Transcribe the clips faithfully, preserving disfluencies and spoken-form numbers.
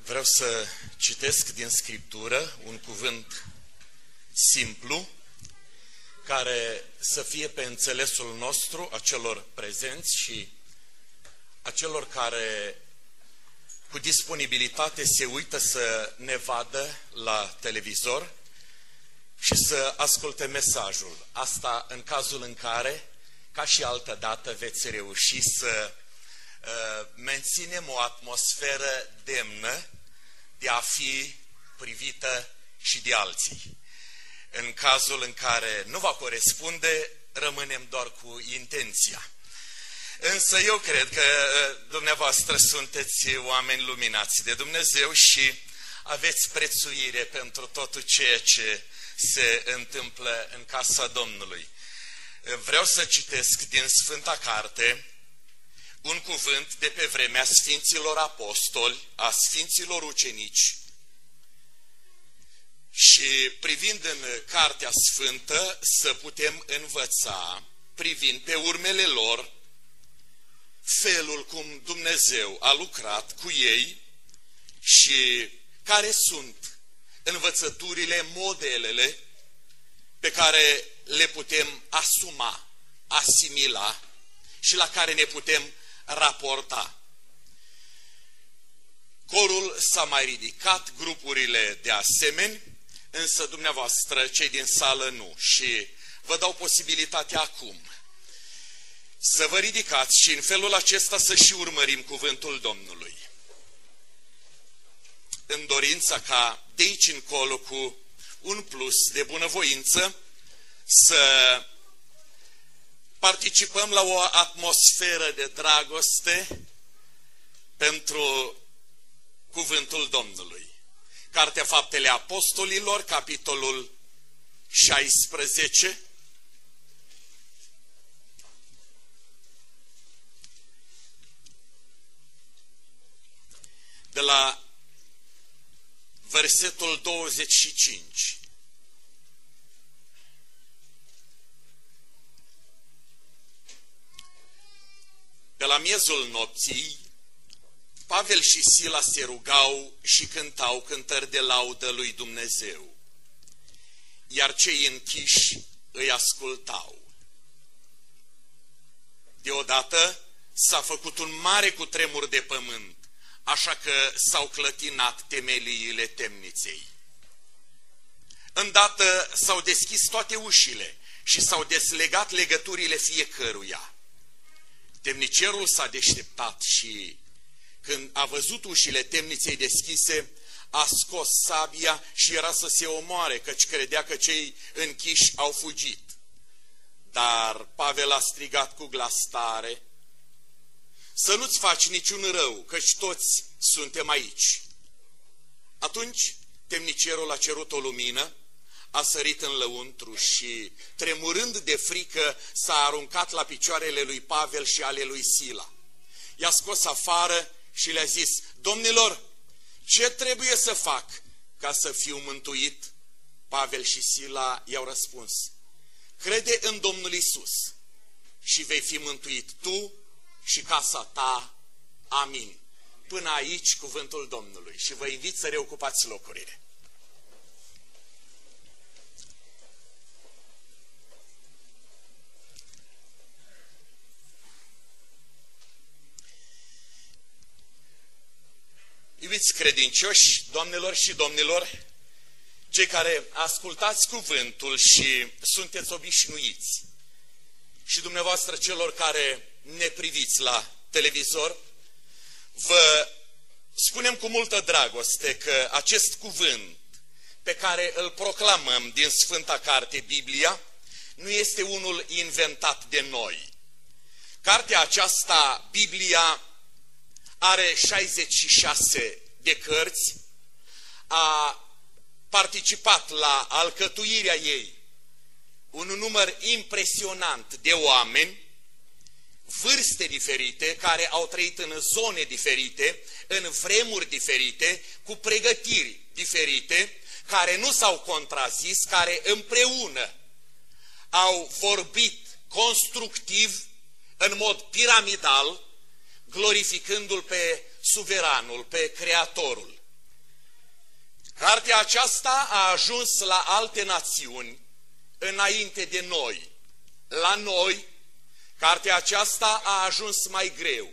Vreau să citesc din Scriptură un cuvânt simplu, care să fie pe înțelesul nostru, a celor prezenți și a celor care cu disponibilitate se uită să ne vadă la televizor și să asculte mesajul. Asta în cazul în care, ca și altă dată, veți reuși să uh, menținem o atmosferă demnă de a fi privită și de alții. În cazul în care nu va corespunde, rămânem doar cu intenția. Însă eu cred că dumneavoastră sunteți oameni luminați de Dumnezeu și aveți prețuire pentru totul ceea ce se întâmplă în casa Domnului. Vreau să citesc din Sfânta Carte un cuvânt de pe vremea Sfinților Apostoli, a Sfinților Ucenici, și privind în Cartea Sfântă să putem învăța, privind pe urmele lor, felul cum Dumnezeu a lucrat cu ei și care sunt învățăturile, modelele pe care le putem asuma, asimila și la care ne putem raporta. Corul s-a mai ridicat, grupurile de asemenea, însă dumneavoastră, cei din sală, nu. Și vă dau posibilitatea acum să vă ridicați și în felul acesta să și urmărim cuvântul Domnului. În dorința ca de aici încolo, cu un plus de bunăvoință, să participăm la o atmosferă de dragoste pentru cuvântul Domnului. Cartea Faptele Apostolilor, capitolul șaisprezece, de la versetul douăzeci și cinci. Pe la miezul nopții, Pavel și Sila se rugau și cântau cântări de laudă lui Dumnezeu, iar cei închiși îi ascultau. Deodată s-a făcut un mare cutremur de pământ, așa că s-au clătinat temeliile temniței. Îndată s-au deschis toate ușile și s-au deslegat legăturile fiecăruia. Temnicerul s-a deșteptat și, când a văzut ușile temniței deschise, a scos sabia și era să se omoare, căci credea că cei închiși au fugit. Dar Pavel a strigat cu glas tare: să nu-ți faci niciun rău, căci toți suntem aici. Atunci temnicerul a cerut o lumină, a sărit în lăuntru și, tremurând de frică, s-a aruncat la picioarele lui Pavel și ale lui Sila. I-a scos afară și le-a zis: domnilor, ce trebuie să fac ca să fiu mântuit? Pavel și Sila i-au răspuns: crede în Domnul Iisus și vei fi mântuit tu și casa ta. Amin. Până aici cuvântul Domnului și vă invit să reocupați locurile. Iubiți credincioși, doamnelor și domnilor, cei care ascultați cuvântul și sunteți obișnuiți, și dumneavoastră celor care ne priviți la televizor, vă spunem cu multă dragoste că acest cuvânt pe care îl proclamăm din Sfânta Carte, Biblia, nu este unul inventat de noi. Cartea aceasta, Biblia, are șaizeci și șase de cărți, a participat la alcătuirea ei un număr impresionant de oameni, vârste diferite, care au trăit în zone diferite, în vremuri diferite, cu pregătiri diferite, care nu s-au contrazis, care împreună au vorbit constructiv, în mod piramidal, glorificându-L pe suveranul, pe Creatorul. cartea aceasta a ajuns la alte națiuni înainte de noi. La noi, cartea aceasta a ajuns mai greu.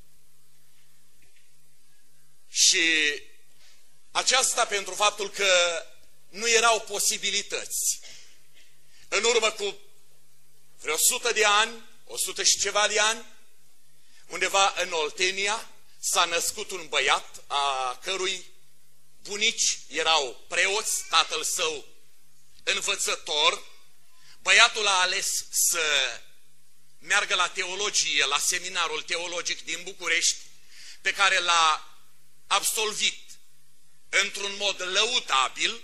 Și aceasta pentru faptul că nu erau posibilități. În urmă cu vreo o sută de ani, o sută și ceva de ani, undeva în Oltenia, s-a născut un băiat a cărui bunici erau preoți, tatăl său învățător. Băiatul a ales să meargă la teologie, la seminarul teologic din București, pe care l-a absolvit într-un mod lăudabil.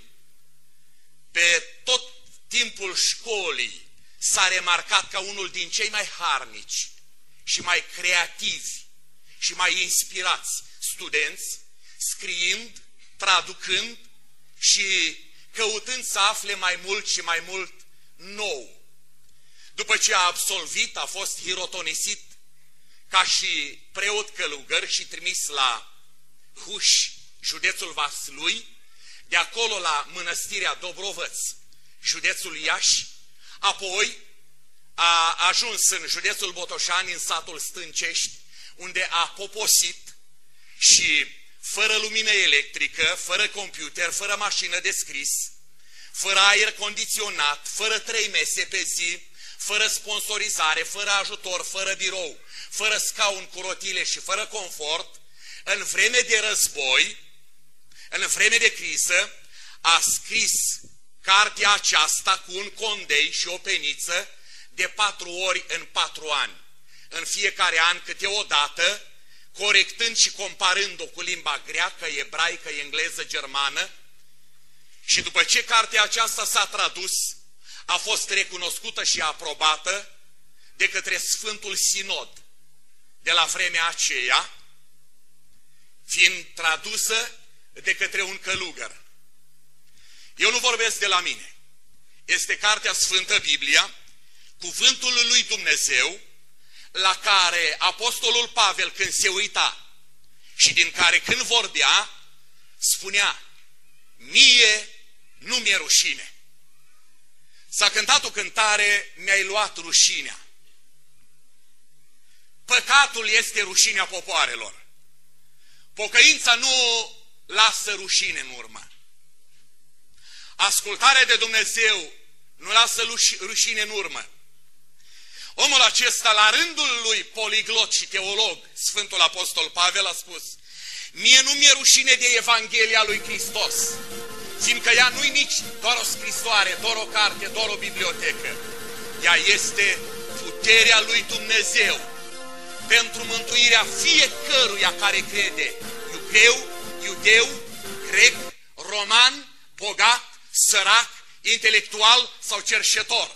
Pe tot timpul școlii s-a remarcat ca unul din cei mai harnici și mai creativi și mai inspirați studenți, scriind, traducând și căutând să afle mai mult și mai mult nou. După ce a absolvit, a fost hirotonisit ca și preot călugăr și trimis la Huș, județul Vaslui, de acolo la mănăstirea Dobrovăț, județul Iași, apoi a ajuns în județul Botoșani, în satul Stâncești, unde a poposit și fără lumină electrică, fără computer, fără mașină de scris, fără aer condiționat, fără trei mese pe zi, fără sponsorizare, fără ajutor, fără birou, fără scaun cu rotile și fără confort, în vreme de război, în vreme de criză, a scris cartea aceasta cu un condei și o peniță de patru ori în patru ani. În fiecare an câte o dată, corectând și comparând-o cu limba greacă, ebraică, engleză, germană. Și după ce cartea aceasta s-a tradus, a fost recunoscută și aprobată de către Sfântul Sinod de la vremea aceea, fiind tradusă de către un călugăr. Eu nu vorbesc de la mine. Este Cartea Sfântă, Biblia, cuvântul lui Dumnezeu, la care Apostolul Pavel, când se uita și din care când vorbea, spunea: mie nu mi-e rușine. S-a cântat o cântare, mi-ai luat rușinea. Păcatul este rușinea popoarelor. Pocăința nu lasă rușine în urmă. Ascultarea de Dumnezeu nu lasă rușine în urmă. Omul acesta, la rândul lui poliglot și teolog, Sfântul Apostol Pavel a spus: mie nu mi-e rușine de Evanghelia lui Hristos, fiindcă ea nu-i nici doar o scrisoare, doar o carte, doar o bibliotecă. Ea este puterea lui Dumnezeu pentru mântuirea fiecăruia care crede, iudeu, iudeu, grec, roman, bogat, sărac, intelectual sau cerșetor.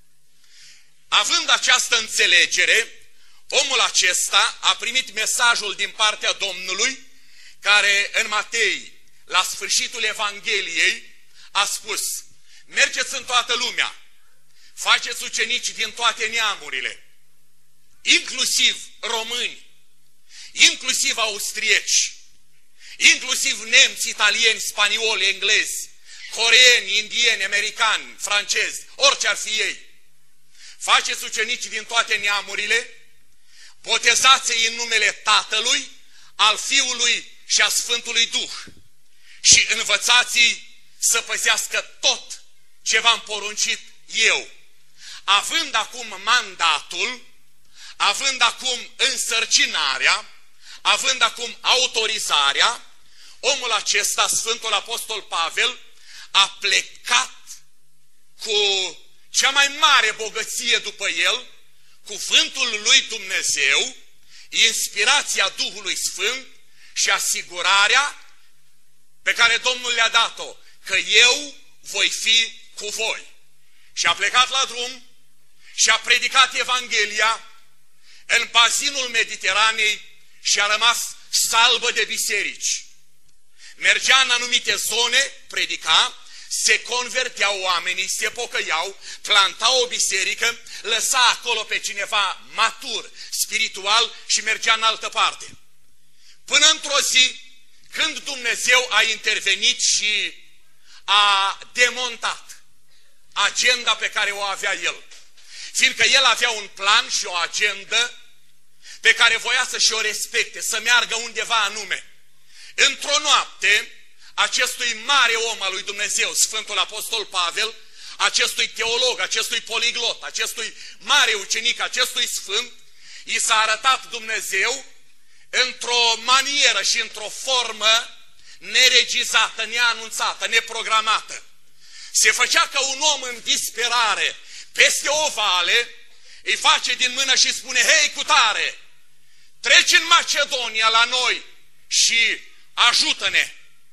Având această înțelegere, omul acesta a primit mesajul din partea Domnului, care în Matei, la sfârșitul Evangheliei, a spus: mergeți în toată lumea, faceți ucenici din toate neamurile, inclusiv români, inclusiv austrieci, inclusiv nemți, italieni, spanioli, englezi, coreeni, indieni, americani, francezi, orice ar fi ei. Faceți ucenici din toate neamurile, botezați-i în numele Tatălui, al Fiului și a Sfântului Duh și învățați-i să păzească tot ce v-am poruncit eu. Având acum mandatul, având acum însărcinarea, având acum autorizarea, omul acesta, Sfântul Apostol Pavel, a plecat cu cea mai mare bogăție după el, cuvântul lui Dumnezeu, inspirația Duhului Sfânt și asigurarea pe care Domnul le-a dat-o, că eu voi fi cu voi. Și a plecat la drum și a predicat Evanghelia în bazinul Mediteranei și a rămas salbă de biserici. Mergea în anumite zone, predica, se converteau oamenii, se pocăiau, plantau o biserică, lăsa acolo pe cineva matur, spiritual și mergea în altă parte. Până într-o zi, când Dumnezeu a intervenit și a demontat agenda pe care o avea el. Fiindcă el avea un plan și o agendă pe care voia să și-o respecte, să meargă undeva anume. Într-o noapte, acestui mare om al lui Dumnezeu, Sfântul Apostol Pavel, acestui teolog, acestui poliglot, acestui mare ucenic, acestui sfânt, i s-a arătat Dumnezeu într-o manieră și într-o formă neregizată, neanunțată, neprogramată. Se făcea ca un om în disperare, peste o vale, îi face din mână și spune: hei, cutare, treci în Macedonia la noi și ajută-ne.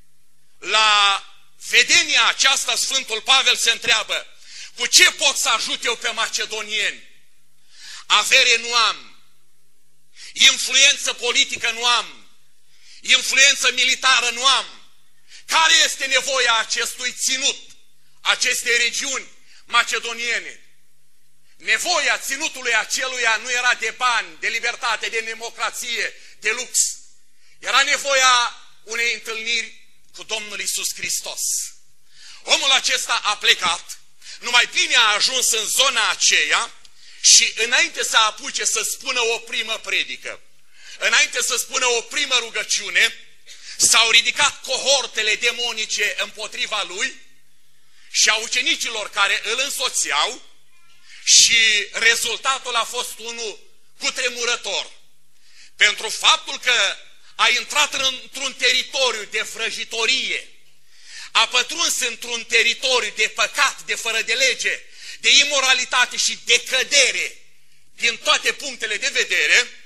La vedenia aceasta, Sfântul Pavel se întreabă: cu ce pot să ajut eu pe macedonieni? Avere nu am, influență politică nu am, influență militară nu am. Care este nevoia acestui ținut, acestei regiuni macedoniene? Nevoia ținutului aceluia nu era de bani, de libertate, de democrație, de lux. Era nevoia unei întâlniri cu Domnul Iisus Hristos. Omul acesta a plecat, numai bine a ajuns în zona aceea și înainte să apuce să spună o primă predică, înainte să spună o primă rugăciune, s-au ridicat cohortele demonice împotriva lui și a ucenicilor care îl însoțeau și rezultatul a fost unul cutremurător. Pentru faptul că a intrat într-un teritoriu de vrăjitorie, a pătruns într-un teritoriu de păcat, de fără de lege, de imoralitate și de cădere din toate punctele de vedere,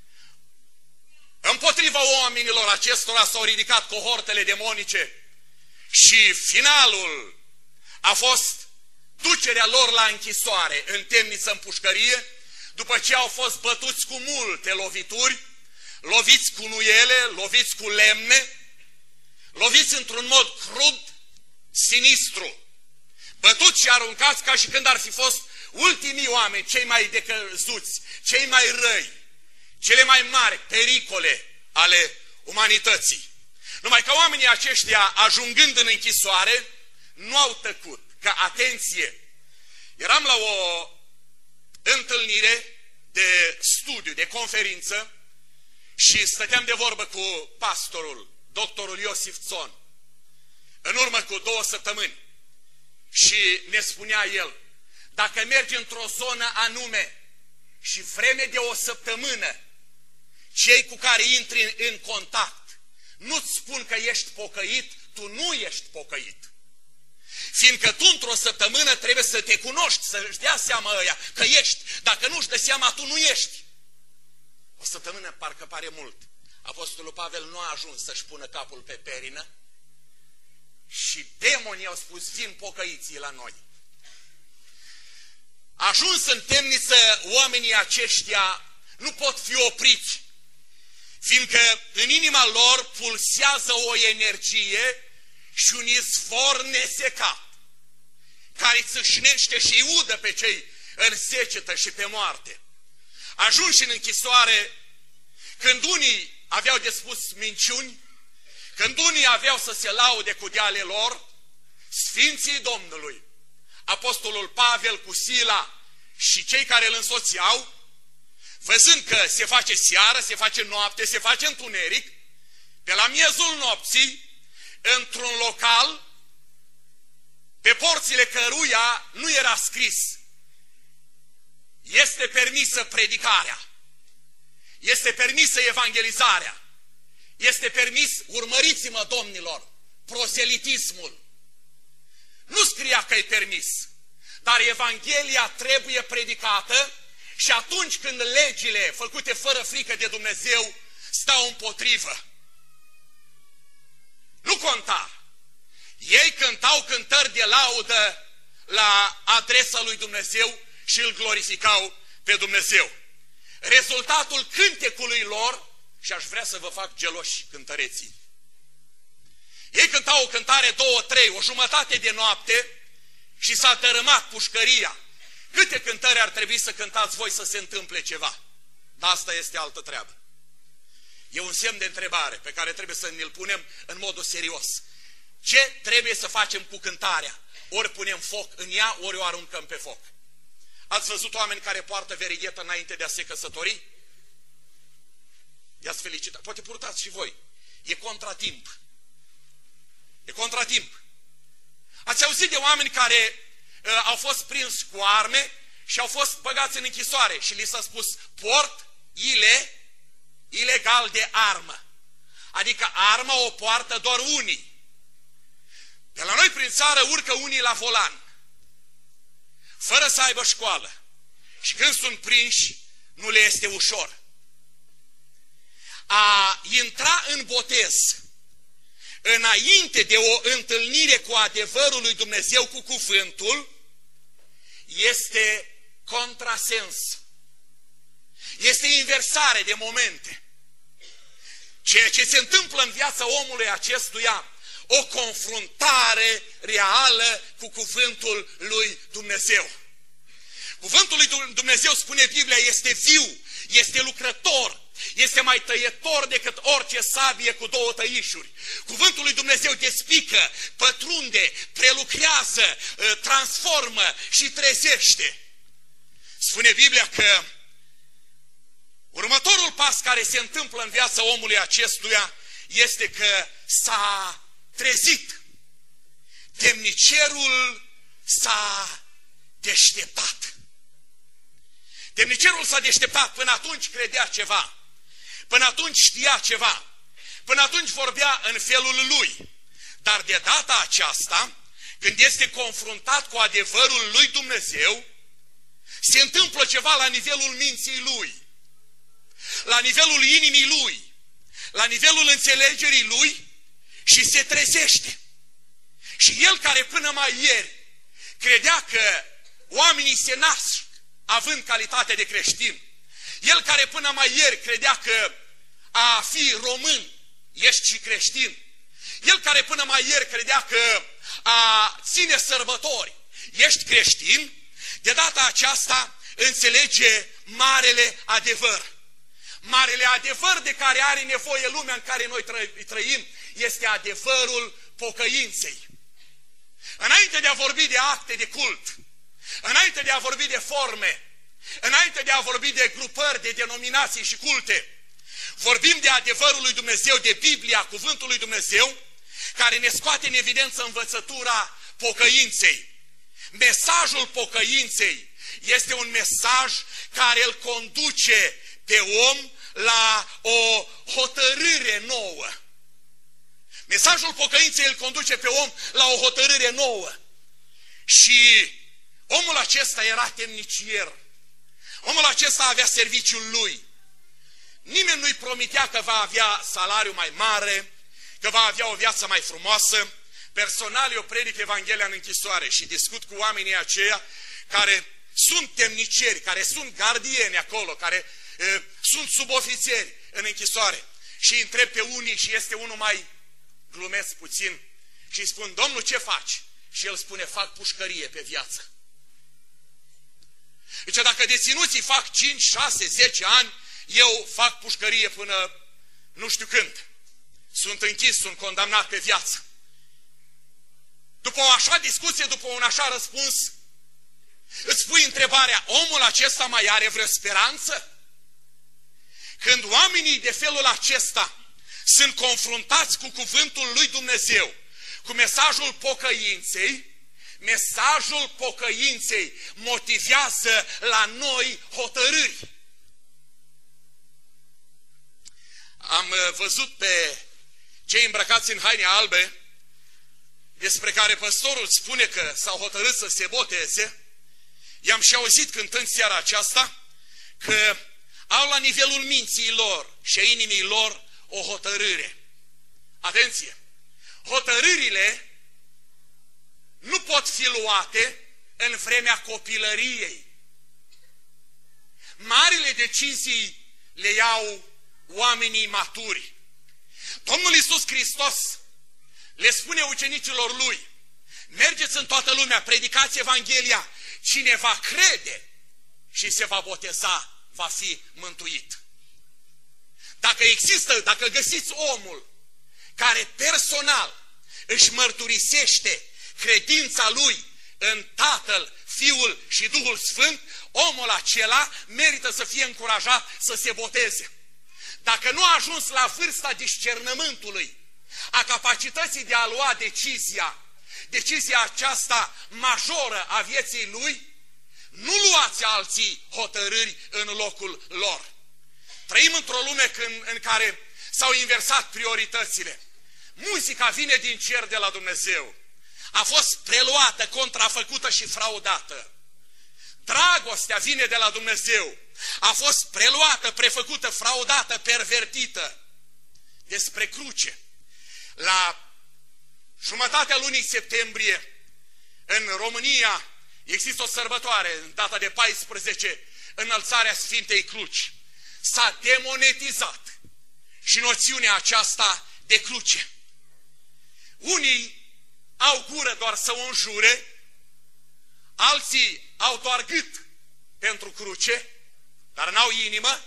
împotriva oamenilor acestora s-au ridicat cohortele demonice și finalul a fost ducerea lor la închisoare, în temniță, în pușcărie, după ce au fost bătuți cu multe lovituri, loviți cu nuiele, loviți cu lemne, loviți într-un mod crud, sinistru, bătuți și aruncați ca și când ar fi fost ultimii oameni, cei mai decăzuți, cei mai răi, cele mai mari pericole ale umanității. Numai că oamenii aceștia, ajungând în închisoare, nu au tăcut. Că, atenție, eram la o întâlnire de studiu, de conferință și stăteam de vorbă cu pastorul, doctorul Iosif Țon, în urmă cu două săptămâni. Și ne spunea el: dacă mergi într-o zonă anume și vreme de o săptămână, cei cu care intri în, în contact nu-ți spun că ești pocăit, tu nu ești pocăit. Fiindcă tu într-o săptămână trebuie să te cunoști, să-și dea seama ăia că ești. Dacă nu-și dă seama, tu nu ești. O săptămână parcă pare mult. Apostolul Pavel nu a ajuns să-și pună capul pe perină și demonii au spus: vin pocăiții la noi. Ajuns în temniță, oamenii aceștia nu pot fi opriți, fiindcă în inima lor pulsează o energie și un izvor nesecat, care țâșnește și udă pe cei în secetă și pe moarte. Ajunși în închisoare, când unii aveau de spus minciuni, când unii aveau să se laude cu deale lor, Sfinții Domnului, Apostolul Pavel cu Sila și cei care îl însoțeau, văzând că se face seară, se face noapte, se face întuneric, pe la miezul nopții, într-un local, pe porțile căruia nu era scris: este permisă predicarea, este permisă evangelizarea, este permis, urmăriți-mă domnilor, proselitismul. Nu scria că e permis, dar Evanghelia trebuie predicată și atunci când legile făcute fără frică de Dumnezeu stau împotrivă. Nu conta. Ei cântau cântări de laudă la adresa lui Dumnezeu și îl glorificau pe Dumnezeu. Rezultatul cântecului lor, și aș vrea să vă fac geloși cântăreții, ei cântau o cântare, două, trei, o jumătate de noapte și s-a dărâmat pușcăria. Câte cântări ar trebui să cântați voi să se întâmple ceva? Dar asta este altă treabă. E un semn de întrebare pe care trebuie să ne-l punem în modul serios. ce trebuie să facem cu cântarea. Ori punem foc în ea, ori o aruncăm pe foc. Ați văzut oameni care poartă verighetă înainte de a se căsători? I-ați felicitat. Poate purtați și voi. E contratimp. E contratimp. Ați auzit de oameni care uh, au fost prins cu arme și au fost băgați în închisoare și li s-a spus port ile, ilegal de armă. Adică arma o poartă doar unii. De la noi prin țară urcă unii la volan, fără să aibă școală. Și când sunt prinși, nu le este ușor. A intra în botez înainte de o întâlnire cu adevărul lui Dumnezeu, cu cuvântul, este contrasens. Este inversare de momente. Ceea ce se întâmplă în viața omului acestuia, o confruntare reală cu cuvântul lui Dumnezeu. Cuvântul lui Dumnezeu, spune Biblia, este viu, este lucrător, este mai tăietor decât orice sabie cu două tăișuri. Cuvântul lui Dumnezeu despică, pătrunde, prelucrează, transformă și trezește. Spune Biblia că următorul pas care se întâmplă în viața omului acestuia este că s-a trezit. Temnicerul s-a deșteptat. Temnicerul s-a deșteptat. Până atunci credea ceva. Până atunci știa ceva. Până atunci vorbea în felul lui. Dar de data aceasta, când este confruntat cu adevărul lui Dumnezeu, se întâmplă ceva la nivelul minții lui, la nivelul inimii lui, la nivelul înțelegerii lui și se trezește. Și el care până mai ieri credea că oamenii se nasc având calitate de creștin, el care până mai ieri credea că a fi român ești și creștin, el care până mai ieri credea că a ține sărbători ești creștin, de data aceasta înțelege marele adevăr. Marele adevăr de care are nevoie lumea în care noi trăim este adevărul pocăinței. Înainte de a vorbi de acte de cult, înainte de a vorbi de forme, înainte de a vorbi de grupări, de denominații și culte, vorbim de adevărul lui Dumnezeu, de Biblia, cuvântul lui Dumnezeu, care ne scoate în evidență învățătura pocăinței. Mesajul pocăinței este un mesaj care îl conduce pe om la o hotărâre nouă. Mesajul pocăinței îl conduce pe om la o hotărâre nouă. Și omul acesta era temnicier. Omul acesta avea serviciul lui. Nimeni nu-i promitea că va avea salariu mai mare, că va avea o viață mai frumoasă. Personal, eu predic Evanghelia în închisoare și discut cu oamenii aceia care sunt temnicieri, care sunt gardieni acolo, care e, sunt subofițeri în închisoare. Și îi întreb pe unii și este unul mai glumesc puțin și îi spun, Domnul, ce faci? Și el spune, fac pușcărie pe viață. Deci dacă deținuții fac cinci, șase, zece ani, eu fac pușcărie până nu știu când. Sunt închis, sunt condamnat pe viață. După o așa discuție, după un așa răspuns, îți pui întrebarea, omul acesta mai are vreo speranță? Când oamenii de felul acesta sunt confruntați cu cuvântul lui Dumnezeu, cu mesajul pocăinței, mesajul pocăinței motivează la noi hotărâri. Am văzut pe cei îmbrăcați în haine albe, despre care păstorul spune că s-au hotărât să se boteze. I-am și auzit cântând seara aceasta că au la nivelul minții lor și a inimii lor o hotărâre. Atenție! Hotărârile nu pot fi luate în vremea copilăriei. Marile decizii le iau oamenii maturi. Domnul Iisus Hristos le spune ucenicilor lui, mergeți în toată lumea, predicați Evanghelia, cine va crede și se va boteza, va fi mântuit. Dacă există, dacă găsiți omul care personal, își mărturisește credința lui în Tatăl, Fiul și Duhul Sfânt, omul acela merită să fie încurajat să se boteze. Dacă nu a ajuns la vârsta discernământului, a capacității de a lua decizia, decizia aceasta majoră a vieții lui, nu luați alții hotărâri în locul lor. Trăim într-o lume când, în care s-au inversat prioritățile. Muzica vine din cer de la Dumnezeu. A fost preluată, contrafăcută și fraudată. Dragostea vine de la Dumnezeu. A fost preluată, prefăcută, fraudată, pervertită. Despre cruce. La jumătatea lunii septembrie, în România, există o sărbătoare, în data de paisprezece, înălțarea Sfintei Cruci. S-a demonetizat și noțiunea aceasta de cruce. Unii au gură doar să o înjure, alții au doar gât pentru cruce, dar n-au inimă,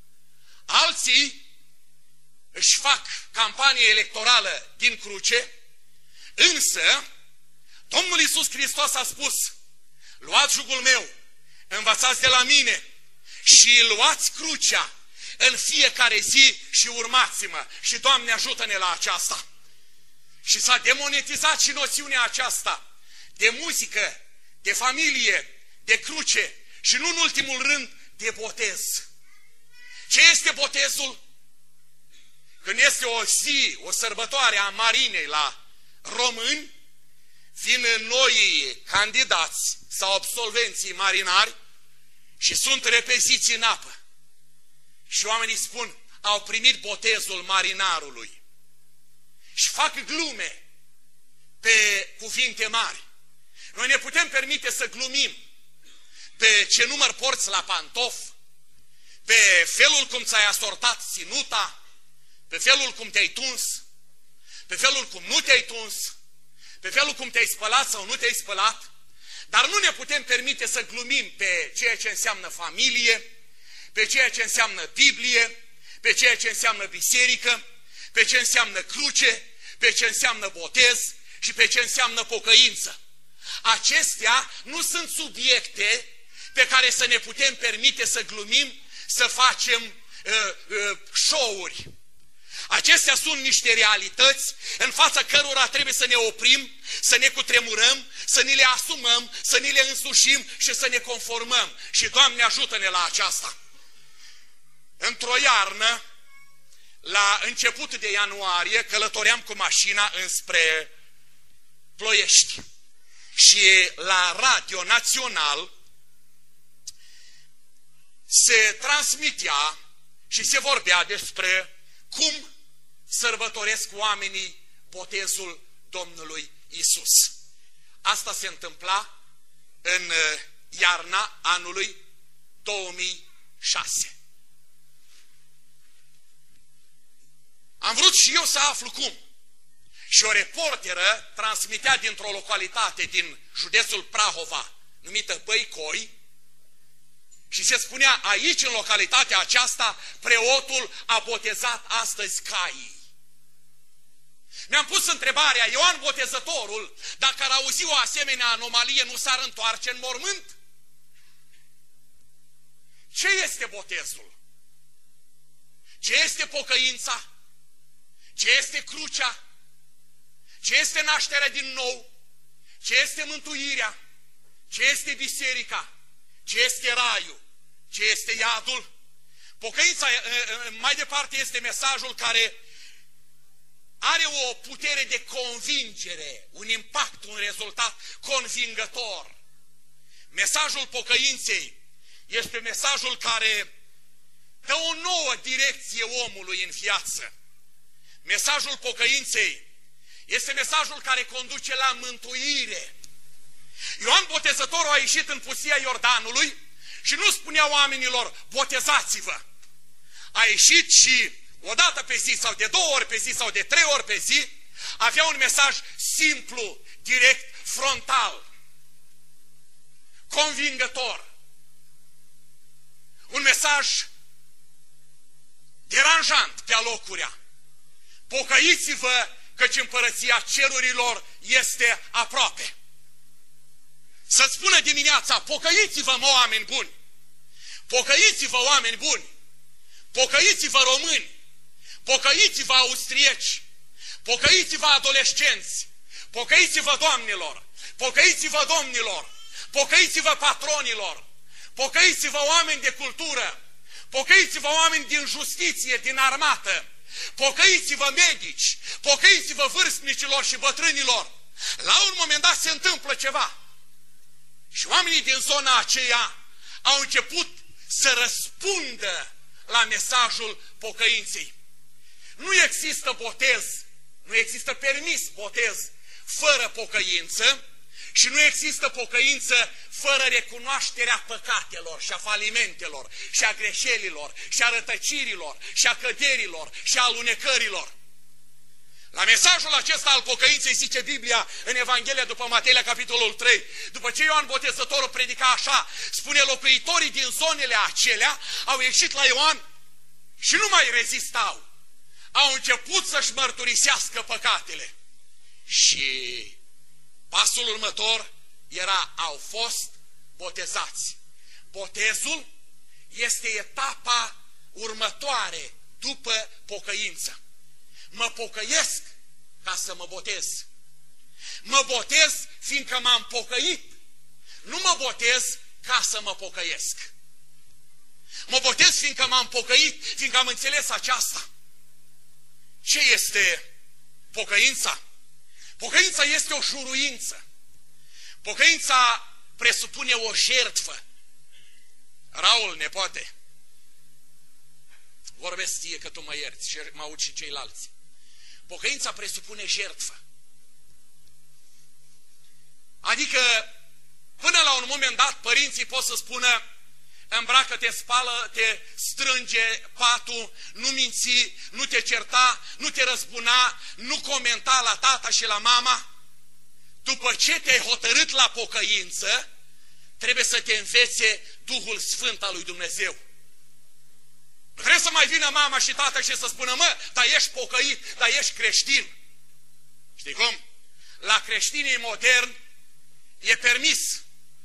alții își fac campanie electorală din cruce, însă Domnul Iisus Hristos a spus: luați jugul meu, învățați de la mine și luați crucea în fiecare zi și urmați-mă. Și Doamne ajută-ne la aceasta. Și s-a demonetizat și noțiunea aceasta de muzică, de familie, de cruce și nu în ultimul rând de botez. Ce este botezul? Când este o zi, o sărbătoare a marinei la români, vin noi candidați sau absolvenții marinari și sunt repeziți în apă. Și oamenii spun: au primit botezul marinarului. Și fac glume pe cuvinte mari. Noi ne putem permite să glumim pe ce număr porți la pantof, pe felul cum ți-ai asortat ținuta, pe felul cum te-ai tuns, pe felul cum nu te-ai tuns, pe felul cum te-ai spălat sau nu te-ai spălat, dar nu ne putem permite să glumim pe ceea ce înseamnă familie, pe ceea ce înseamnă Biblie, pe ceea ce înseamnă biserică, pe ce înseamnă cruce, pe ce înseamnă botez și pe ce înseamnă pocăință. Acestea nu sunt subiecte pe care să ne putem permite să glumim, să facem uh, uh, show-uri. Acestea sunt niște realități în fața cărora trebuie să ne oprim, să ne cutremurăm, să ni le asumăm, să ni le însușim și să ne conformăm. Și Doamne ajută-ne la aceasta. Într-o iarnă, la început de ianuarie, călătoream cu mașina înspre Ploiești. Și la Radio Național se transmitea și se vorbea despre cum sărbătoresc oamenii botezul Domnului Iisus. Asta se întâmpla în iarna anului două mii șase. Am vrut și eu să aflu cum. Și o reporteră transmitea dintr-o localitate din județul Prahova, numită Băicoi, și se spunea: aici, în localitatea aceasta, preotul a botezat astăzi caii. Mi-am pus întrebarea: Ioan Botezătorul, dacă ar auzi o asemenea anomalie, nu s-ar întoarce în mormânt? Ce este botezul? Ce este pocăința? Ce este crucea? Ce este nașterea din nou? Ce este mântuirea? Ce este biserica? Ce este raiul? Ce este iadul? Pocăința, mai departe, este mesajul care are o putere de convingere, un impact, un rezultat convingător. Mesajul pocăinței este mesajul care dă o nouă direcție omului în viață. Mesajul pocăinței este mesajul care conduce la mântuire. Ioan Botezătorul a ieșit în pustia Iordanului și nu spunea oamenilor: botezați-vă. A ieșit și odată pe zi sau de două ori pe zi sau de trei ori pe zi avea un mesaj simplu, direct, frontal, convingător. Un mesaj deranjant pe alocurea. Pocăiți-vă căci împărăția cerurilor este aproape. Să-ți spună dimineața, pocăiți-vă, mă, oameni buni! Pocăiți-vă, oameni buni! Pocăiți-vă, români! Pocăiți-vă, austrieci! Pocăiți-vă, adolescenți! Pocăiți-vă, doamnelor! Pocăiți-vă, domnilor! Pocăiți-vă, patronilor! Pocăiți-vă, oameni de cultură! Pocăiți-vă, oameni din justiție, din armată! Pocăiți-vă, medici! Pocăiți-vă, vârstnicilor și bătrânilor! La un moment dat se întâmplă ceva. Și oamenii din zona aceea au început să răspundă la mesajul pocăinței. Nu există botez, nu există permis botez fără pocăință și nu există pocăință fără recunoașterea păcatelor și a falimentelor și a greșelilor și a rătăcirilor și a căderilor și a alunecărilor. La mesajul acesta al pocăinței zice Biblia în Evanghelia după Matei, la capitolul trei. După ce Ioan Botezătorul predica așa, spune, locuitorii din zonele acelea au ieșit la Ioan și nu mai rezistau. Au început să-și mărturisească păcatele. Și pasul următor era, au fost botezați. Botezul este etapa următoare după pocăință. Mă pocăiesc ca să mă botez. Mă botez fiindcă m-am pocăit. Nu mă botez ca să mă pocăiesc. Mă botez fiindcă m-am pocăit, fiindcă am înțeles aceasta. Ce este pocăința? Pocăința este o juruință. Pocăința presupune o jertfă. Raul, nepoate, vorbesc ție că tu mă ierți și mă aud și ceilalți. Pocăința presupune jertfă. Adică, până la un moment dat, părinții pot să spună, îmbracă-te, spală, te strânge patul, nu minți, nu te certa, nu te răzbuna, nu comenta la tata și la mama. După ce te-ai hotărât la pocăință, trebuie să te învețe Duhul Sfânt al lui Dumnezeu. Trebuie să mai vină mama și tata și să spună, mă, dar ești pocăit, dar ești creștin. Știi cum? La creștinii moderni e permis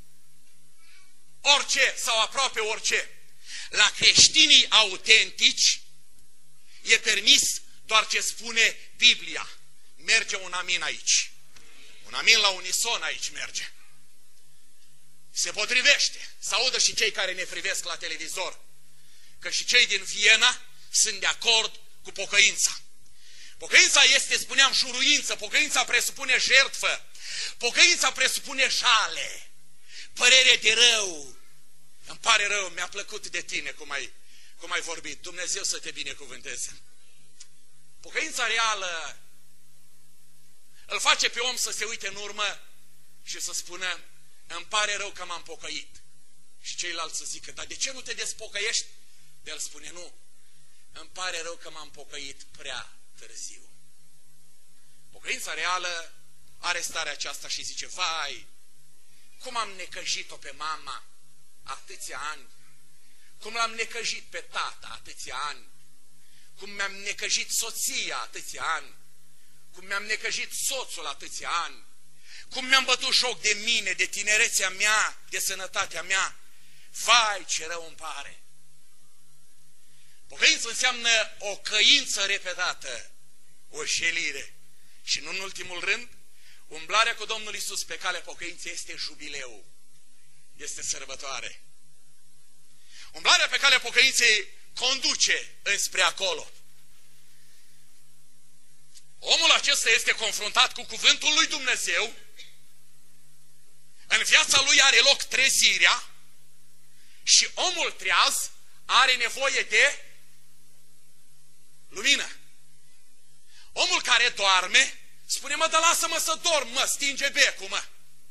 orice sau aproape orice. La creștinii autentici e permis doar ce spune Biblia. Merge un amin aici. Un amin la unison aici merge. Se potrivește. Să audă și cei care ne privesc la televizor. Că și cei din Viena sunt de acord cu pocăința. Pocăința este, spuneam, juruință. Pocăința presupune jertfă. Pocăința presupune jale. Părere de rău. Îmi pare rău, mi-a plăcut de tine cum ai, cum ai vorbit. Dumnezeu să te binecuvânteze. Pocăința reală îl face pe om să se uite în urmă și să spună, îmi pare rău că m-am pocăit. Și ceilalți să zică, dar de ce nu te despocăiești? De el spune, nu, îmi pare rău că m-am pocăit prea târziu. Pocăința reală are starea aceasta și zice, vai, cum am necăjit-o pe mama atâția ani, cum l-am necăjit pe tata atâția ani, cum mi-am necăjit soția atâția ani, cum mi-am necăjit soțul atâția ani, cum mi-am bătut joc de mine, de tinerețea mea, de sănătatea mea. Vai, ce rău îmi pare! Pocăință înseamnă o căință repetată, o șelire. Și nu în ultimul rând, umblarea cu Domnul Iisus pe calea pocăinței este jubileu, este sărbătoare. Umblarea pe calea pocăinței conduce înspre acolo. Omul acesta este confruntat cu cuvântul lui Dumnezeu, în viața lui are loc trezirea și omul treaz are nevoie de lumină. Omul care doarme spune, mă, dar lasă-mă să dorm, mă, stinge becul, mă.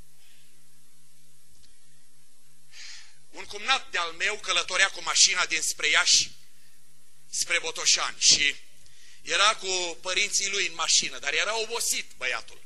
Un cumnat de-al meu călătorea cu mașina dinspre Iași spre Botoșani și era cu părinții lui în mașină, dar era obosit băiatul.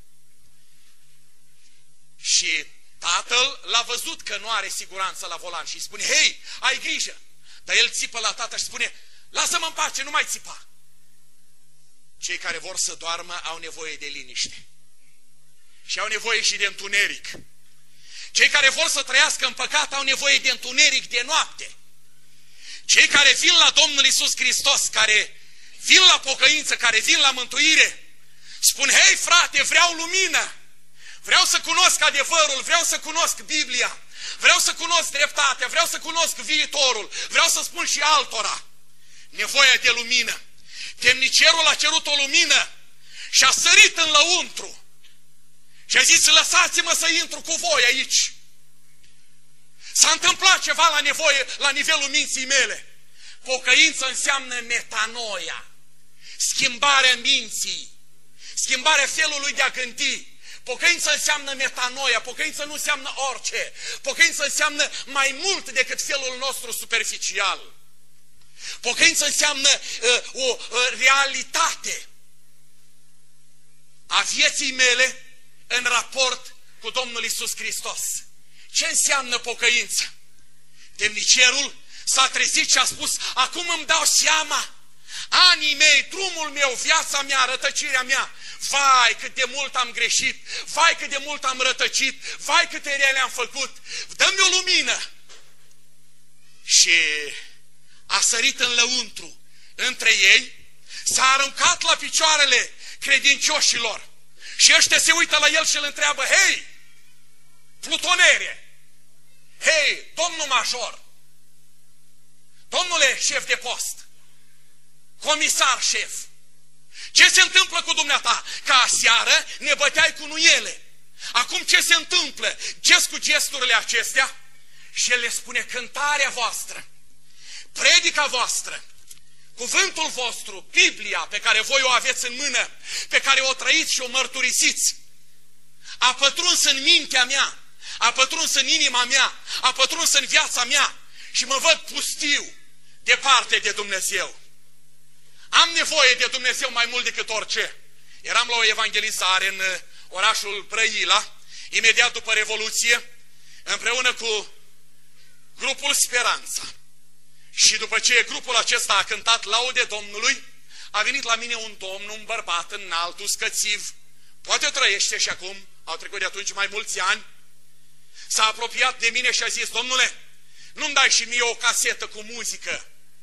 Și tatăl l-a văzut că nu are siguranță la volan și îi spune, hei, ai grijă! Dar el țipă la tată și spune, lasă-mă în pace, nu mai țipa! Cei care vor să doarmă au nevoie de liniște. Și au nevoie și de întuneric. Cei care vor să trăiască în păcat au nevoie de întuneric, de noapte. Cei care vin la Domnul Iisus Hristos, care vin la pocăință, care vin la mântuire, spun, hei frate, vreau lumină, vreau să cunosc adevărul, vreau să cunosc Biblia, vreau să cunosc dreptatea, vreau să cunosc viitorul, vreau să spun și altora. Nevoia de lumină. Temnicerul a cerut o lumină și a sărit în lăuntru și a zis, lăsați-mă să intru cu voi aici. S-a întâmplat ceva la, nevoie, la nivelul minții mele. Pocăință înseamnă metanoia, schimbarea minții, schimbarea felului de a gândi. Pocăință înseamnă metanoia, pocăință nu înseamnă orice. Pocăință înseamnă mai mult decât felul nostru superficial. Pocăință înseamnă uh, o uh, realitate a vieții mele în raport cu Domnul Iisus Hristos. Ce înseamnă pocăință? Temnicerul s-a trezit și a spus, acum îmi dau seama, anii mei, drumul meu, viața mea, rătăcirea mea, vai cât de mult am greșit, vai cât de mult am rătăcit, vai câte rele am făcut, dă-mi o lumină. Și a sărit în lăuntru între ei, s-a aruncat la picioarele credincioșilor și ăștia se uită la el și îl întreabă, hei, plutonere, hei, domnul major, domnule șef de post, comisar șef, ce se întâmplă cu dumneata? Ca aseară ne băteai cu nuiele. Acum ce se întâmplă? Gest cu gesturile acestea? Și el le spune, cântarea voastră, predica voastră, cuvântul vostru, Biblia pe care voi o aveți în mână, pe care o trăiți și o mărturisiți, a pătruns în mintea mea, a pătruns în inima mea, a pătruns în viața mea și mă văd pustiu, departe de Dumnezeu. Am nevoie de Dumnezeu mai mult decât orice. Eram la o evangelizare în orașul Brăila, imediat după Revoluție, împreună cu grupul Speranța. Și după ce grupul acesta a cântat laude Domnului, a venit la mine un domn, un bărbat înalt, uscățiv, poate trăiește și acum, au trecut de atunci mai mulți ani, s-a apropiat de mine și a zis, domnule, nu-mi dai și mie o casetă cu muzică?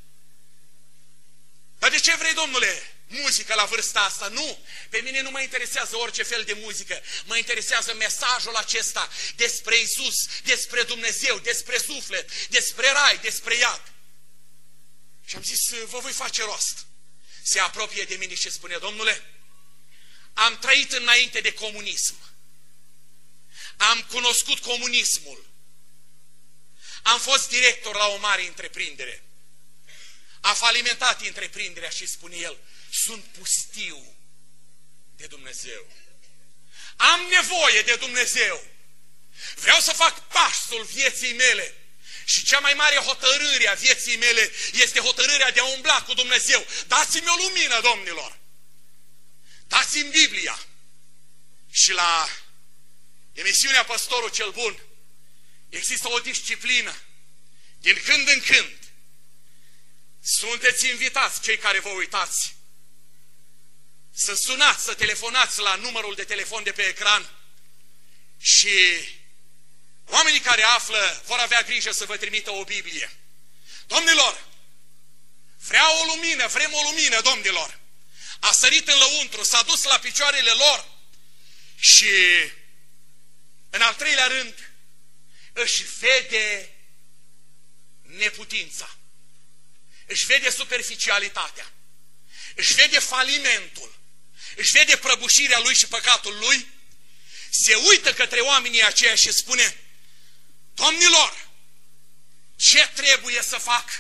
Dar de ce vrei, domnule, muzică la vârsta asta? Nu, pe mine nu mă interesează orice fel de muzică, mă interesează mesajul acesta despre Iisus, despre Dumnezeu, despre suflet, despre rai, despre iad. Și am zis, vă voi face rost. Se apropie de mine și spune, domnule, am trăit înainte de comunism, am cunoscut comunismul, am fost director la o mare întreprindere, a falimentat întreprinderea și spune el, sunt pustiu de Dumnezeu. Am nevoie de Dumnezeu. Vreau să fac pasul vieții mele. Și cea mai mare hotărâre a vieții mele este hotărârea de a umbla cu Dumnezeu. Dați-mi o lumină, domnilor. Dați-mi Biblia. Și la emisiunea Păstorul cel Bun există o disciplină. Din când în când sunteți invitați, cei care vă uitați, să sunați, să telefonați la numărul de telefon de pe ecran și oamenii care află vor avea grijă să vă trimită o Biblie. Domnilor, vreau o lumină, vrem o lumină, domnilor. A sărit în lăuntru, s-a dus la picioarele lor și, în al treilea rând, își vede neputința. Își vede superficialitatea, își vede falimentul, își vede prăbușirea lui și păcatul lui, se uită către oamenii aceia și spune, domnilor, ce trebuie să fac?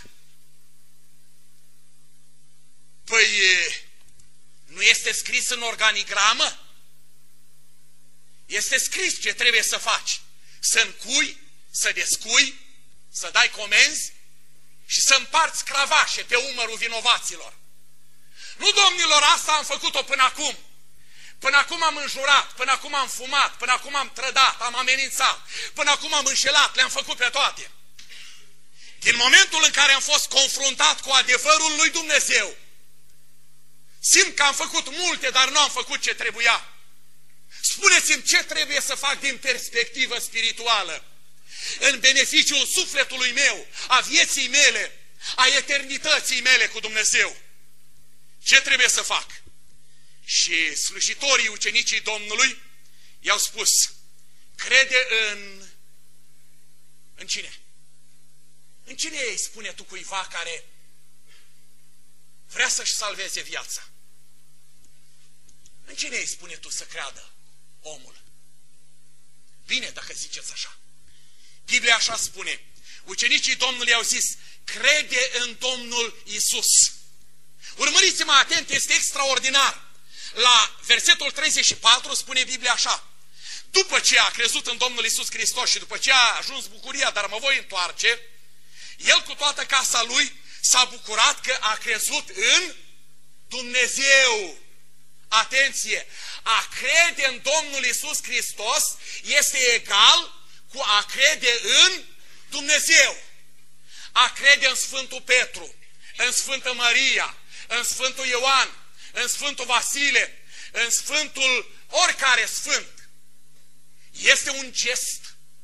Păi, nu este scris în organigramă? Este scris ce trebuie să faci. Să încui, să descui, să dai comenzi și să împarți cravașe pe umărul vinovaților. Nu, domnilor, asta am făcut-o până acum. Până acum am înjurat, până acum am fumat, până acum am trădat, am amenințat, până acum am înșelat, le-am făcut pe toate. Din momentul în care am fost confruntat cu adevărul lui Dumnezeu, Simt că am făcut multe, dar nu am făcut ce trebuia. Spuneți-mi ce trebuie să fac din perspectivă spirituală, în beneficiul sufletului meu, a vieții mele, a eternității mele cu Dumnezeu. Ce trebuie să fac? Și slujitorii, ucenicii Domnului, i-au spus, crede în... În cine? În cine îi spune tu cuiva care vrea să-și salveze viața? În cine îi spune tu să creadă omul? Bine dacă ziceți așa. Biblia așa spune. Ucenicii Domnului au zis, crede în Domnul Iisus. Urmăriți-mă atent, este extraordinar. La versetul treizeci și patru spune Biblia așa. După ce a crezut în Domnul Iisus Hristos și după ce a ajuns bucuria, dar mă voi întoarce, el cu toată casa lui s-a bucurat că a crezut în Dumnezeu. Atenție! A crede în Domnul Iisus Hristos este egal cu a crede în Dumnezeu. A crede în Sfântul Petru, în Sfântă Maria, în Sfântul Ioan, în Sfântul Vasile, în Sfântul oricare Sfânt. Este un gest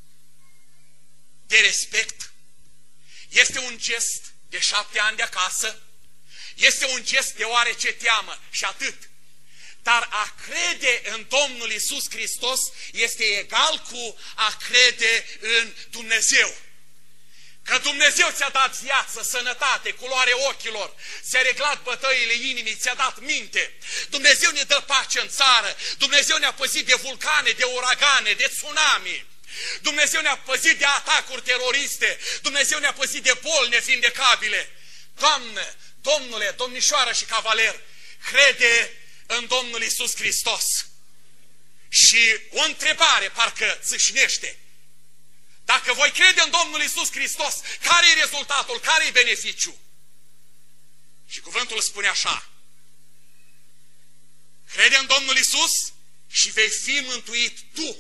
de respect, este un gest de șapte ani de acasă, este un gest de oarece teamă și atât. Dar a crede în Domnul Iisus Hristos este egal cu a crede în Dumnezeu. Că Dumnezeu ți-a dat viață, sănătate, culoare ochilor, ți-a reglat bătăile inimii, ți-a dat minte. Dumnezeu ne dă pace în țară, Dumnezeu ne-a păzit de vulcane, de uragane, de tsunami. Dumnezeu ne-a păzit de atacuri teroriste, Dumnezeu ne-a păzit de boli nevindecabile. Doamne, Domnule, domnișoară și cavaler, crede în Domnul Iisus Hristos. Și o întrebare parcă țâșnește. Dacă voi crede în Domnul Iisus Hristos, care e rezultatul, care e beneficiul? Și cuvântul spune așa. Crede în Domnul Iisus și vei fi mântuit tu.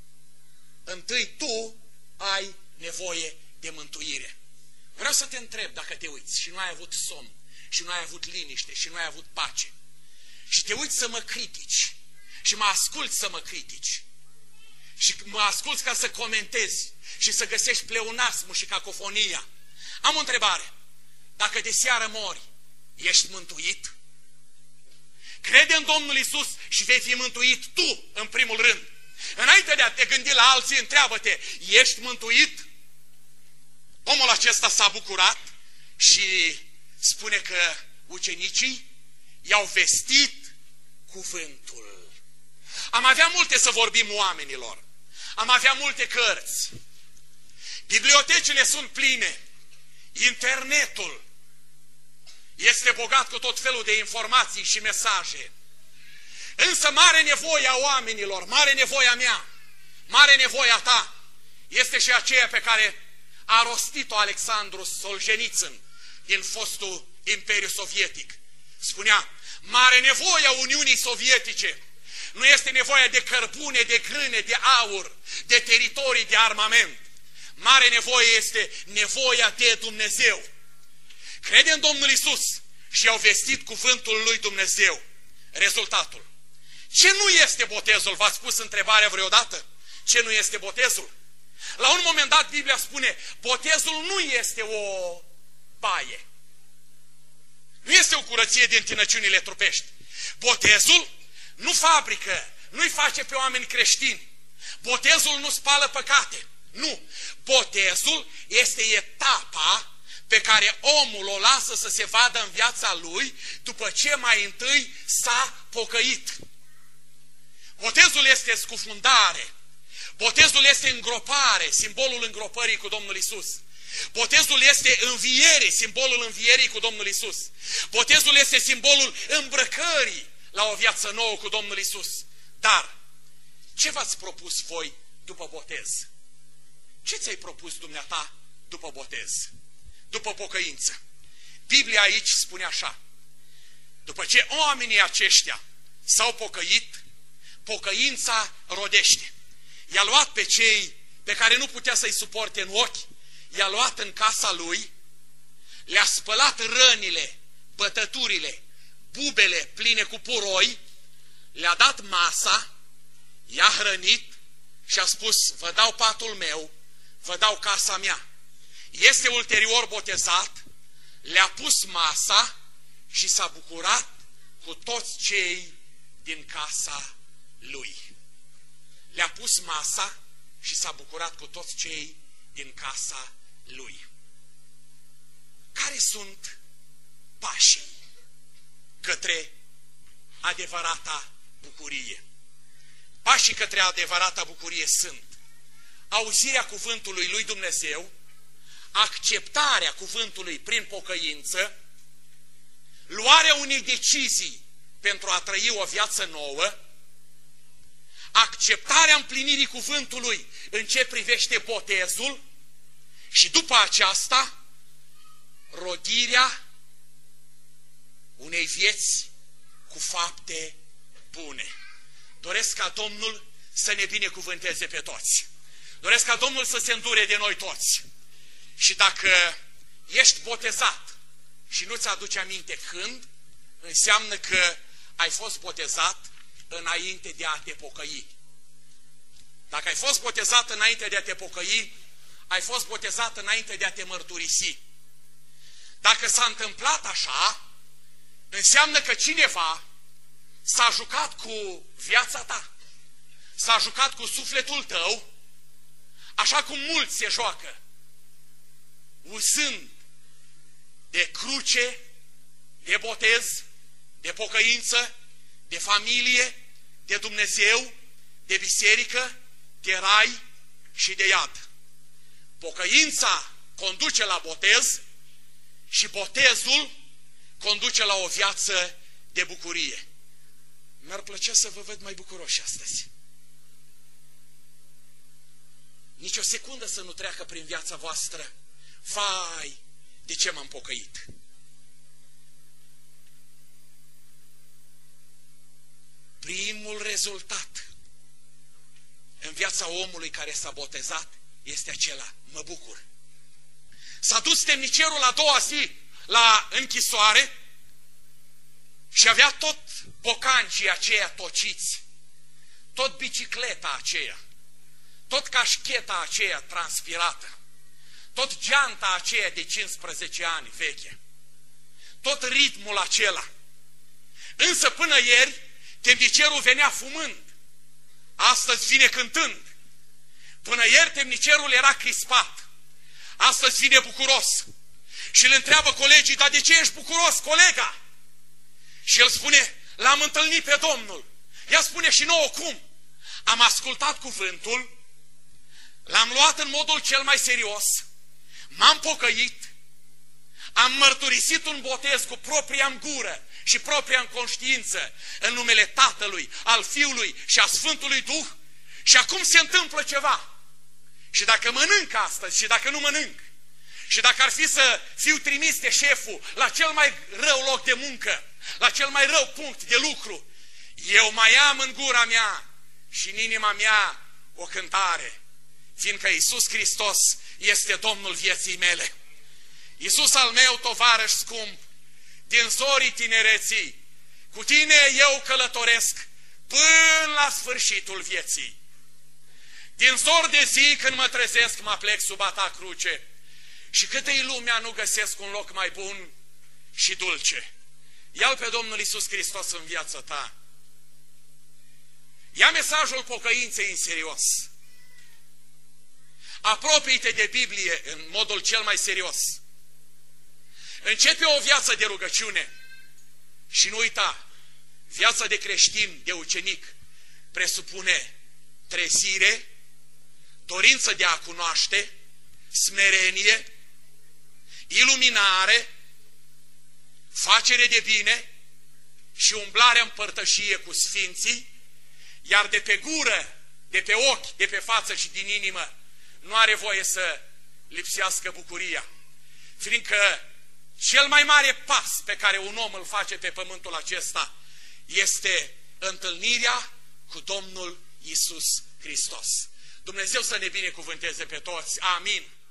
Întâi tu ai nevoie de mântuire. Vreau să te întreb dacă te uiți și nu ai avut somn, și nu ai avut liniște, și nu ai avut pace, și te uiți să mă critici, și mă asculți să mă critici, și mă asculți ca să comentezi, și să găsești pleonasmul și cacofonia. Am o întrebare. Dacă de seară mori, ești mântuit? Crede în Domnul Iisus și vei fi mântuit tu, în primul rând. Înainte de a te gândi la alții, întreabă-te, ești mântuit? Omul acesta s-a bucurat și spune că ucenicii i-au vestit cuvântul. Am avea multe să vorbim oamenilor. Am avea multe cărți. Bibliotecile sunt pline. Internetul este bogat cu tot felul de informații și mesaje. Însă mare nevoia oamenilor, mare nevoia mea, mare nevoia ta, este și aceea pe care a rostit-o Alexandru Solzhenitsyn din fostul Imperiu Sovietic. Spunea, mare nevoia Uniunii Sovietice nu este nevoia de cărbune, de grâne, de aur, de teritorii, de armament. Mare nevoie este nevoia de Dumnezeu. Crede în Domnul Iisus și au vestit cuvântul lui Dumnezeu. Rezultatul. Ce nu este botezul? V-ați pus întrebarea vreodată? Ce nu este botezul? La un moment dat Biblia spune, botezul nu este o baie. Nu este o curăție din tinăciunile trupești. Botezul nu fabrică, nu-i face pe oameni creștini. Botezul nu spală păcate. Nu. Botezul este etapa pe care omul o lasă să se vadă în viața lui după ce mai întâi s-a pocăit. Botezul este scufundare. Botezul este îngropare, simbolul îngropării cu Domnul Iisus. Botezul este înviere, simbolul învierii cu Domnul Iisus. Botezul este simbolul îmbrăcării la o viață nouă cu Domnul Iisus. Dar, ce v-ați propus voi după botez? Ce ți-ai propus dumneata după botez? După pocăință? Biblia aici spune așa. După ce oamenii aceștia s-au pocăit, pocăința rodește. I-a luat pe cei pe care nu putea să-i suporte în ochi, i-a luat în casa lui, le-a spălat rănile, bătăturile, bubele pline cu puroi, le-a dat masa, i-a hrănit și a spus, vă dau patul meu, vă dau casa mea. Este ulterior botezat, le-a pus masa și s-a bucurat cu toți cei din casa lui. Le-a pus masa și s-a bucurat cu toți cei din casa lui. Care sunt pașii către adevărata bucurie? Pașii către adevărata bucurie sunt auzirea cuvântului lui Dumnezeu, acceptarea cuvântului prin pocăință, luarea unei decizii pentru a trăi o viață nouă, acceptarea împlinirii cuvântului în ce privește botezul și după aceasta rodirea unei vieți cu fapte bune. Doresc ca Domnul să ne binecuvânteze pe toți. Doresc ca Domnul să se îndure de noi toți. Și dacă ești botezat și nu-ți aduce aminte când, înseamnă că ai fost botezat înainte de a te pocăi. Dacă ai fost botezat înainte de a te pocăi, ai fost botezat înainte de a te mărturisi. Dacă s-a întâmplat așa, înseamnă că cineva s-a jucat cu viața ta, s-a jucat cu sufletul tău, așa cum mulți se joacă, usând de cruce, de botez, de pocăință, de familie, de Dumnezeu, de biserică, de rai și de iad. Pocăința conduce la botez și botezul conduce la o viață de bucurie. Mi-ar plăcea să vă văd mai bucuroși astăzi. Nici o secundă să nu treacă prin viața voastră. Vai, de ce m-am pocăit? Primul rezultat în viața omului care s-a botezat este acela: mă bucur. S-a dus temnicerul a doua zi la închisoare și avea tot bocancii aceia tociți, tot bicicleta aceea, tot cașcheta aceea transpirată, tot geanta aceea de cincisprezece ani veche, tot ritmul acela. Însă până ieri temnicerul venea fumând, astăzi vine cântând. Până ieri temnicerul era crispat, astăzi vine bucuros. Și îl întreabă colegii: dar de ce ești bucuros, colega? Și el spune: l-am întâlnit pe Domnul. Ea spune: și nouă cum? Am ascultat cuvântul, l-am luat în modul cel mai serios, m-am pocăit, am mărturisit un botez cu propria-mi gură și propria-mi conștiință în numele Tatălui, al Fiului și a Sfântului Duh, și acum se întâmplă ceva. Și dacă mănânc astăzi și dacă nu mănânc, și dacă ar fi să fiu trimis de șeful la cel mai rău loc de muncă, la cel mai rău punct de lucru, eu mai am în gura mea și în inima mea o cântare, fiindcă Iisus Hristos este Domnul vieții mele. Iisus al meu, tovarăș scump, din zorii tinereții, cu tine eu călătoresc până la sfârșitul vieții. Din zor de zi când mă trezesc, mă plec sub a ta cruce, și câtă-i lumea nu găsesc un loc mai bun și dulce. Ia-L pe Domnul Iisus Hristos în viața ta. Ia mesajul pocăinței în serios. Apropie-te de Biblie în modul cel mai serios. Începe o viață de rugăciune și nu uita, viața de creștin, de ucenic, presupune trezire, dorință de a cunoaște, smerenie, iluminare, facere de bine și umblarea în părtășie cu sfinții, iar de pe gură, de pe ochi, de pe față și din inimă nu are voie să lipsească bucuria. Fiindcă cel mai mare pas pe care un om îl face pe pământul acesta este întâlnirea cu Domnul Iisus Hristos. Dumnezeu să ne binecuvânteze pe toți. Amin.